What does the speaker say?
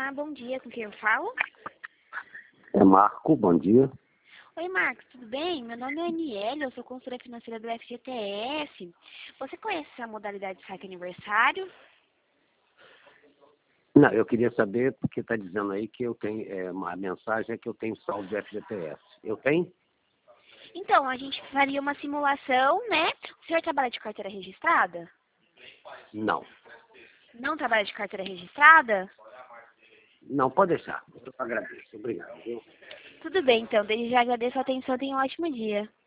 Olá, bom dia. Com quem eu falo? É Marco, bom dia. Oi, Marcos, tudo bem? Meu nome é Aniele, eu sou consultora financeira do FGTS. Você conhece essa modalidade de saque aniversário? Não, eu queria saber, porque está dizendo aí que eu tenho, a mensagem é que eu tenho saldo de FGTS. Eu tenho? Então, a gente faria uma simulação, né? O senhor trabalha de carteira registrada? Não. Não trabalha de carteira registrada? Não, pode deixar. Eu agradeço. Obrigado, viu? Tudo bem, então. Desde já agradeço a atenção. Tenha um ótimo dia.